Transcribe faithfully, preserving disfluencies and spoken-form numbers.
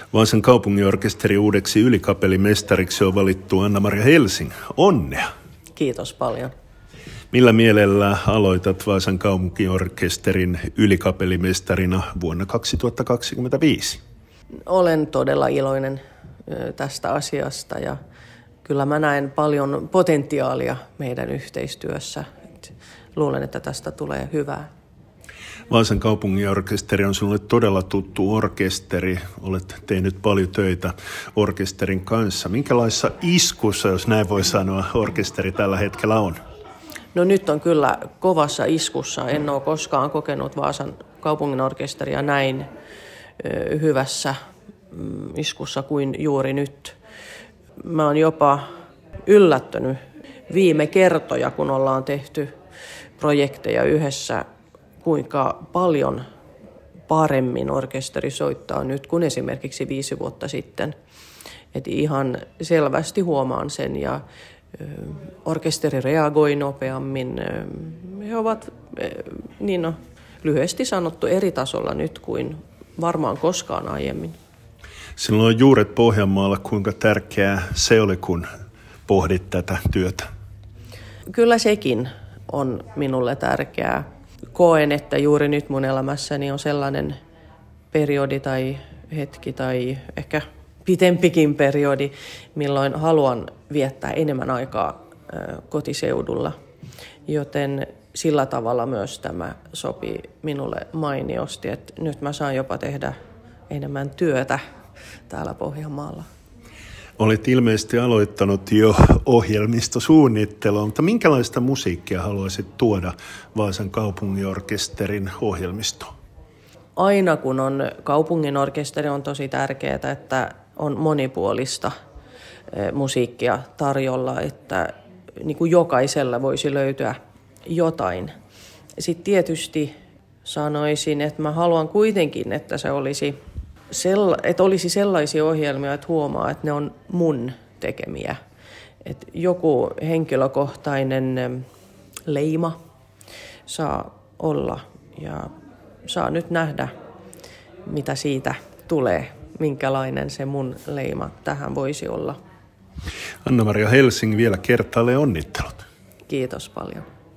Vaasan kaupunginorkesteri uudeksi ylikapellimestariksi on valittu Anna-Maria Helsing. Onnea! Kiitos paljon. Millä mielellä aloitat Vaasan kaupunginorkesterin ylikapellimestarina vuonna kaksituhattakaksikymmentäviisi? Olen todella iloinen tästä asiasta ja kyllä mä näen paljon potentiaalia meidän yhteistyössä. Luulen, että tästä tulee hyvää. Vaasan kaupunginorkesteri on sinulle todella tuttu orkesteri. Olet tehnyt paljon töitä orkesterin kanssa. Minkälaisessa iskussa, jos näin voi sanoa, orkesteri tällä hetkellä on? No nyt on kyllä kovassa iskussa. En ole koskaan kokenut Vaasan kaupunginorkesteria näin hyvässä iskussa kuin juuri nyt. Mä oon jopa yllättynyt viime kertoja, kun ollaan tehty projekteja yhdessä, kuinka paljon paremmin orkesteri soittaa nyt kuin esimerkiksi viisi vuotta sitten. Et ihan selvästi huomaan sen ja ö, orkesteri reagoi nopeammin. He ovat, niin no, lyhyesti sanottu, eri tasolla nyt kuin varmaan koskaan aiemmin. Sinulla on juuret Pohjanmaalla. Kuinka tärkeää se oli, kun pohdit tätä työtä? Kyllä sekin on minulle tärkeää. Koen, että juuri nyt mun elämässäni on sellainen periodi tai hetki tai ehkä pitempikin periodi, milloin haluan viettää enemmän aikaa kotiseudulla. Joten sillä tavalla myös tämä sopii minulle mainiosti, että nyt mä saan jopa tehdä enemmän työtä täällä Pohjanmaalla. Olet ilmeisesti aloittanut jo ohjelmistosuunnittelua, mutta minkälaista musiikkia haluaisit tuoda Vaasan kaupunginorkesterin ohjelmistoon? Aina kun on kaupunginorkesteri, on tosi tärkeää, että on monipuolista musiikkia tarjolla, että niin kuin jokaisella voisi löytyä jotain. Sitten tietysti sanoisin, että mä haluan kuitenkin, että se olisi että olisi sellaisia ohjelmia, että huomaa, että ne on mun tekemiä. Että joku henkilökohtainen leima saa olla ja saa nyt nähdä, mitä siitä tulee, minkälainen se mun leima tähän voisi olla. Anna-Maria Helsing, vielä kertaalleen onnittelut. Kiitos paljon.